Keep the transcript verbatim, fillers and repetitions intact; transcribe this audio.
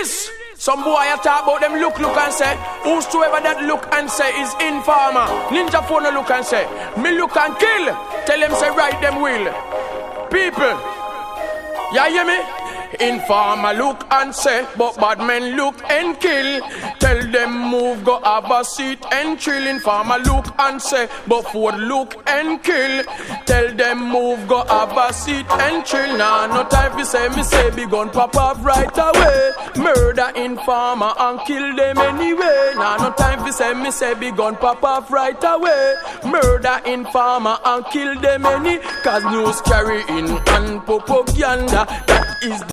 this. Some boy I talk about them look, look and say, whosoever that look and say is informer. Ninja phone look and say, me look and kill. Tell them say right them will. People, ya hear me? Informer look and say, but bad men look and kill. Tell them move, go have a seat and chill. Informer look and say, but Ford look and kill. Tell them move, go have a seat and chill. Nah, no time for say, me say, be gun pop off right away. Murder informer and kill them anyway. Nah, no time for say, me say, be gun pop off right away. Murder informer and kill them any. Cause news carry in and propaganda. That is